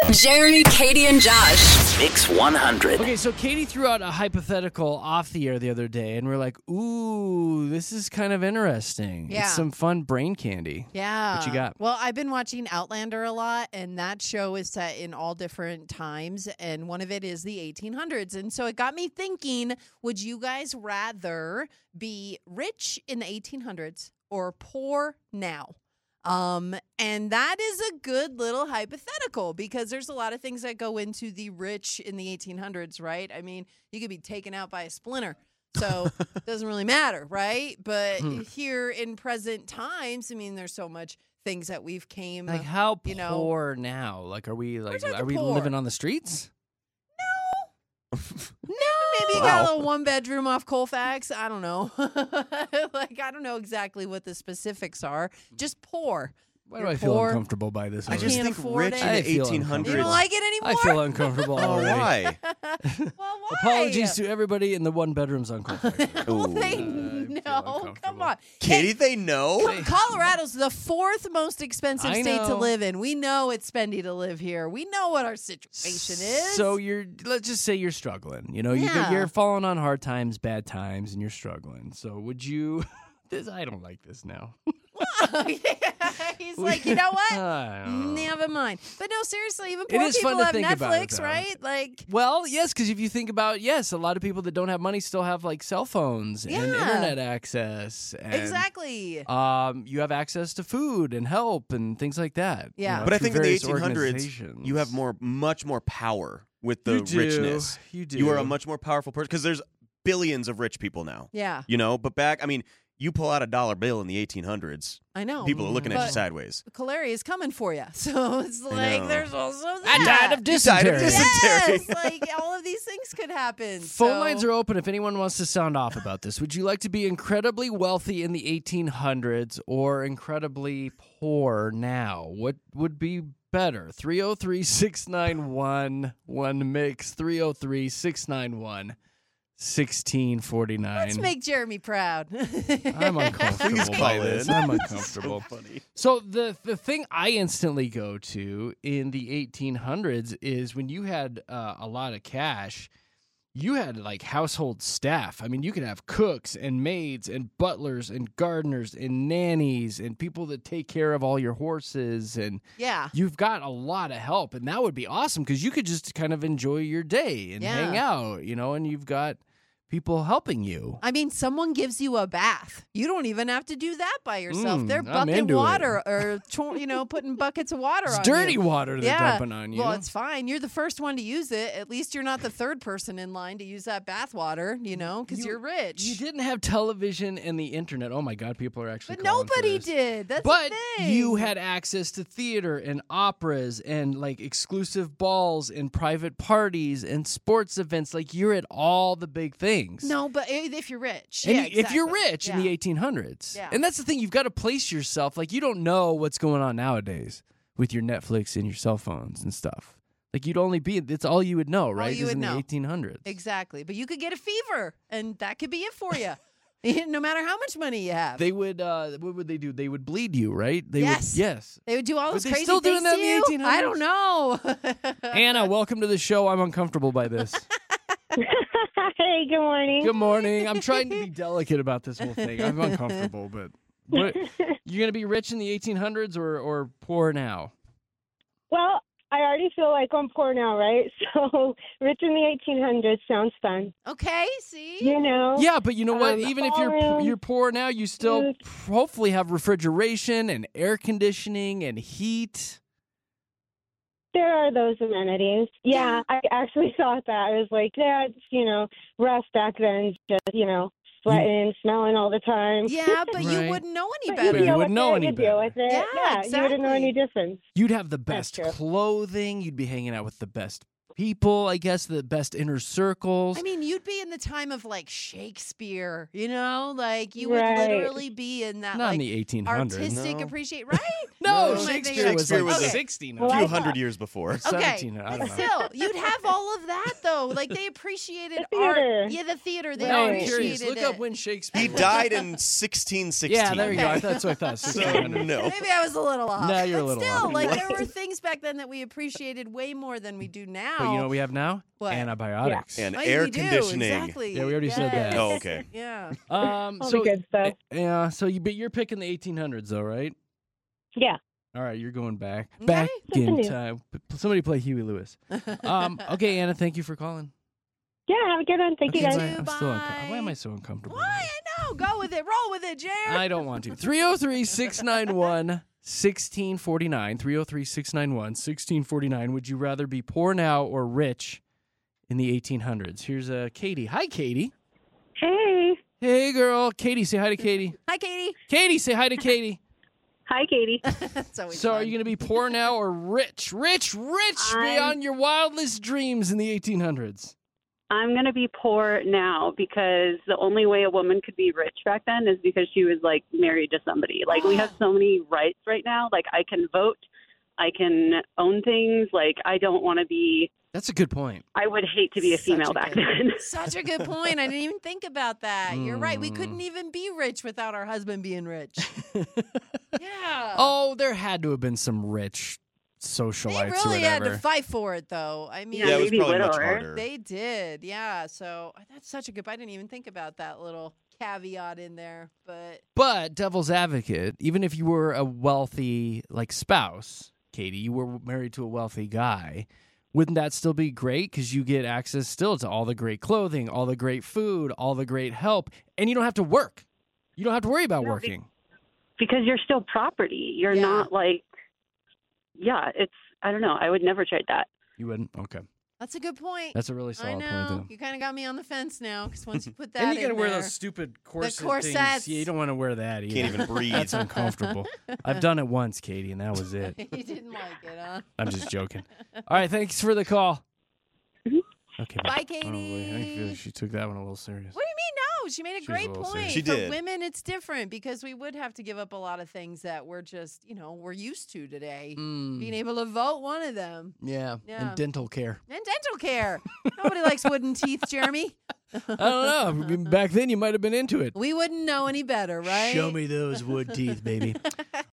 Jeremy, Katie, and Josh. Mix 100. Okay, so Katie threw out a hypothetical off the air the other day, and we're like, ooh, this is kind of interesting. Yeah. It's some fun brain candy. Yeah. What you got? Well, I've been watching Outlander a lot, and that show is set in all different times, and one of it is the 1800s. And so it got me thinking, would you guys rather be rich in the 1800s or poor now? And that is a good little hypothetical because there's a lot of things that go into the rich in the 1800s, right? I mean, you could be taken out by a splinter. So it doesn't really matter, right? But here in present times, I mean, there's so much things that we've came. Like how poor you know, now? Like, are we poor. living on the streets? No, maybe you got a little one bedroom off Colfax. I don't know. I don't know exactly what the specifics are. Just poor. Why do I feel uncomfortable by this? I just Can't think afford rich it. in I the feel 1800s. You don't like it anymore? I feel uncomfortable Oh, already. why? Well, why? Apologies to everybody in the one bedrooms on Colfax. Oh, they feel know. Come uncomfortable. on. Katie, they know? Colorado's the fourth most expensive I state to know. live in. We know it's spendy to live here. We know what our situation is. So let's just say you're struggling. You know, Yeah. you're falling on hard times, bad times, and you're struggling. So would you? I don't like this now. He's like, you know what? I don't know. Never mind. But no, seriously, even It poor is people fun to have think about it, Netflix, though. right? Like, Well, yes, because if you think about a lot of people that don't have money still have like cell phones and Yeah. internet access. And, exactly. You have access to food and help and things like that. Yeah. But I through think in the various 1800s, organizations. you have much more power with the You do. richness. You do. You are a much more powerful person because there's billions of rich people now. Yeah, You know, but you pull out a dollar bill in the 1800s, I know. people are looking at you But sideways. Calera is coming for you. So it's like know. there's also I that. died of You died dysentery. of dysentery. Yes, like all of these things could happen. Phone lines are open if anyone wants to sound off about this. Would you like to be incredibly wealthy in the 1800s or incredibly poor now? What would be better? 303-691 1MIX, 303-691-1649. Let's make Jeremy proud. I'm uncomfortable by this. I'm uncomfortable. Funny. So the thing I instantly go to in the 1800s is when you had a lot of cash, you had like household staff. I mean, you could have cooks and maids and butlers and gardeners and nannies and people that take care of all your horses. And Yeah. you've got a lot of help. And that would be awesome because you could just kind of enjoy your day and hang out, and you've got people helping you. I mean, someone gives you a bath. You don't even have to do that by yourself. They're I'm bucking into water or, putting buckets of water It's on dirty you. water they're dumping on you. Well, it's fine. You're the first one to use it. At least you're not the third person in line to use that bath water, because you're rich. You didn't have television and the internet. Oh my God, people are actually But calling for nobody this. did. That's But the thing. you had access to theater and operas and like exclusive balls and private parties and sports events. Like you're at all the big things. No, but if you're rich. And yeah, if you're exactly. rich in the 1800s. Yeah. And that's the thing, you've got to place yourself. Like you don't know what's going on nowadays with your Netflix and your cell phones and stuff. Like you'd only it's all you would know, right? you is would in know. the 1800s. Exactly. But you could get a fever, and that could be it for you. No matter how much money you have. They would, what would they do? They would bleed you, right? They Yes. Would, yes. They would do all Were those they crazy still doing things that to in you? the 1800s? I don't know. Anna, welcome to the show. I'm uncomfortable by this. Hey, good morning. Good morning. I'm trying to be delicate about this whole thing. I'm uncomfortable, but you're going to be rich in the 1800s or poor now? Well, I already feel like I'm poor now, right? So rich in the 1800s sounds fun. Okay, see? Yeah, but you know what? Even if ballroom. you're poor now, you still hopefully have refrigeration and air conditioning and heat. There are those amenities. Yeah, I actually thought that. I was like, that's, rough back then, just, sweating, smelling all the time. Yeah, but Right. you wouldn't know any But better. you wouldn't know any You deal with it. Yeah, You wouldn't know any exactly. difference. You'd have the best true. clothing. You'd be hanging out with the best people, I guess, the best inner circles. I mean, you'd be in the time of like Shakespeare, you know, like you would Right. literally be in that Not like in the 1800s. artistic No. appreciate, right? No, No, Shakespeare was Shakespeare like was a- 16. A Well, few I hundred thought- years before. Okay, 17, I don't but know. still, you'd have all of that though. Like they appreciated The art. theater. Yeah, the theater. They Now I'm Right. curious. appreciated Look it. up when Shakespeare. He was. died in 1616. Yeah, there you go. Okay. That's what I thought. So, 1600. no. Maybe I was a little off. No, you're a but little still, off. like there were things back then that we appreciated way more than we do now. But you know what we have now? What? Antibiotics. And Oh, air we do, conditioning. Exactly. Yeah, we already said that. Yes. Oh, okay. Yeah. All the So good stuff. yeah, so but you're picking the 1800s though, right? Yeah. All right, you're going back Okay. back in Something new. time. Somebody play Huey Lewis. Okay, Anna, thank you for calling. Yeah, have a good one. Thank you Okay, guys. bye. I'm Bye. still why am I so uncomfortable? Why? I know. Go with it. Roll with it, Jared. I don't want to. 303-691-1649. 303-691-1649. Would you rather be poor now or rich in the 1800s? Here's Katie. Hi, Katie. Hey. Hey, girl. Katie, say hi to Katie. Hi, Katie. Katie, say hi to Katie. Hi, Katie. That's always So are fun. you going to be poor now or rich? Rich beyond your wildest dreams in the 1800s. I'm going to be poor now because the only way a woman could be rich back then is because she was like married to somebody. Like we have so many rights right now. Like I can vote, I can own things. Like I don't want to be, That's a good point. I would hate to be a Such female a back good- then. Such a good point. I didn't even think about that. You're right. We Mm. couldn't even be rich without our husband being rich. Yeah. Oh, there had to have been some rich they socialites or really had whatever. to fight for it, though. I mean, Yeah, Yeah, it was maybe probably much widower. harder. they did. Yeah. So that's such a good. I didn't even think about that little caveat in there. But devil's advocate, even if you were a wealthy like spouse, Katie, you were married to a wealthy guy, wouldn't that still be great? Because you get access still to all the great clothing, all the great food, all the great help, and you don't have to work. You don't have to worry about No, working. Because you're still property. You're Yeah. not like, yeah, it's, I don't know. I would never trade that. You wouldn't? Okay. That's a good point. That's a really I solid point, know. though. You kind of got me on the fence now because once you put that And you in gotta wear there, those stupid corset corsets. things. Yeah, you don't want to wear that either. Can't even breathe. That's uncomfortable. I've done it once, Katie, and that was it. you didn't like it, huh? I'm just joking. All right, thanks for the call. Mhm. Okay, Bye, Oh, boy, I feel Katie. like she took that one a little serious. What do you mean? No, she made a She was great a little point. serious. She For did. women, it's different because we would have to give up a lot of things that we're just, we're used to today. Mm, Being able to vote, one of them. yeah. Yeah. And dental care. And dental care. Nobody likes wooden teeth, Jeremy. I don't know. I mean, back then, you might have been into it. We wouldn't know any better, right? Show me those wood teeth, baby.